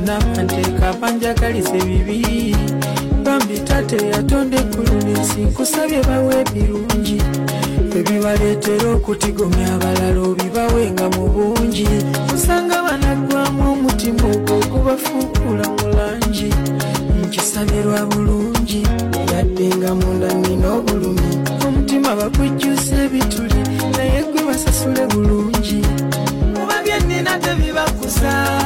bonna anteeka panjakalise bibi bambi tate yatonde eggulu n'ensi nkusabye bawe ebirungi ebibaleetera okutigomya abalala obibawenga mu bungi osanga banaggwamu omutima ogwo okubafuukula mu langi nkisabirwa bulungi yadde nga munda nnina obulumi omutima bakujjusa ebituli naye gwe basasule bulungi muba bye nnina tebibakusa